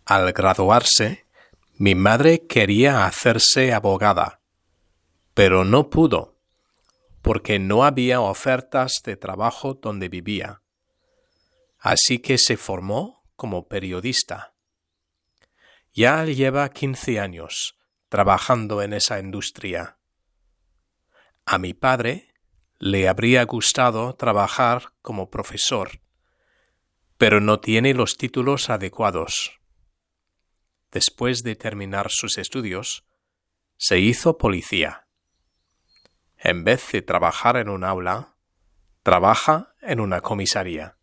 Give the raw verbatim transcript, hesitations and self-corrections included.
Al graduarse, mi madre quería hacerse abogada, pero no pudo, porque no había ofertas de trabajo donde vivía. Así que se formó como periodista. Ya lleva quince años trabajando en esa industria. A mi padre le habría gustado trabajar como profesor, pero no tiene los títulos adecuados. Después de terminar sus estudios, se hizo policía. En vez de trabajar en un aula, trabaja en una comisaría.